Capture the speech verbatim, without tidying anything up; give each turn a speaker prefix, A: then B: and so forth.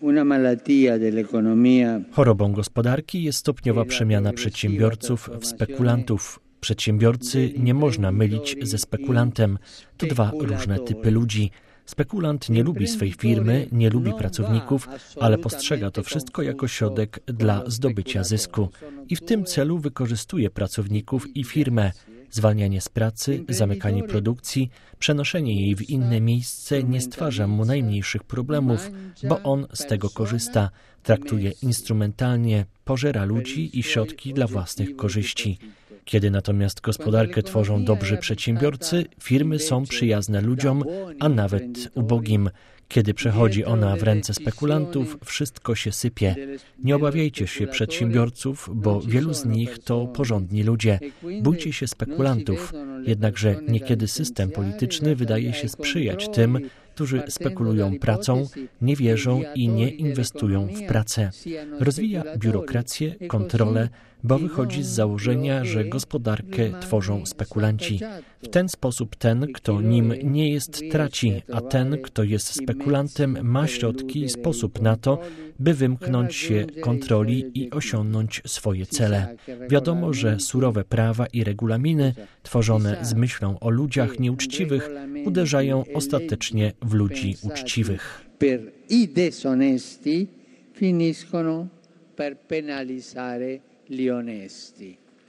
A: Chorobą gospodarki jest stopniowa przemiana przedsiębiorców w spekulantów. Przedsiębiorcy nie można mylić ze spekulantem. To dwa różne typy ludzi. Spekulant nie lubi swej firmy, nie lubi pracowników, ale postrzega to wszystko jako środek dla zdobycia zysku. I w tym celu wykorzystuje pracowników i firmę. Zwalnianie z pracy, zamykanie produkcji, przenoszenie jej w inne miejsce nie stwarza mu najmniejszych problemów, bo on z tego korzysta, traktuje instrumentalnie, pożera ludzi i środki dla własnych korzyści. Kiedy natomiast gospodarkę tworzą dobrzy przedsiębiorcy, firmy są przyjazne ludziom, a nawet ubogim. Kiedy przechodzi ona w ręce spekulantów, wszystko się sypie. Nie obawiajcie się przedsiębiorców, bo wielu z nich to porządni ludzie. Bójcie się spekulantów. Jednakże niekiedy system polityczny wydaje się sprzyjać tym, którzy spekulują pracą, nie wierzą i nie inwestują w pracę. Rozwija biurokrację, kontrolę, bo wychodzi z założenia, że gospodarkę tworzą spekulanci. W ten sposób ten, kto nim nie jest, traci, a ten, kto jest spekulantem, ma środki i sposób na to, by wymknąć się kontroli i osiągnąć swoje cele. Wiadomo, że surowe prawa i regulaminy, tworzone z myślą o ludziach nieuczciwych, uderzają ostatecznie w ludzi uczciwych.
B: I disonesti finiscono per penalizzare gli onesti.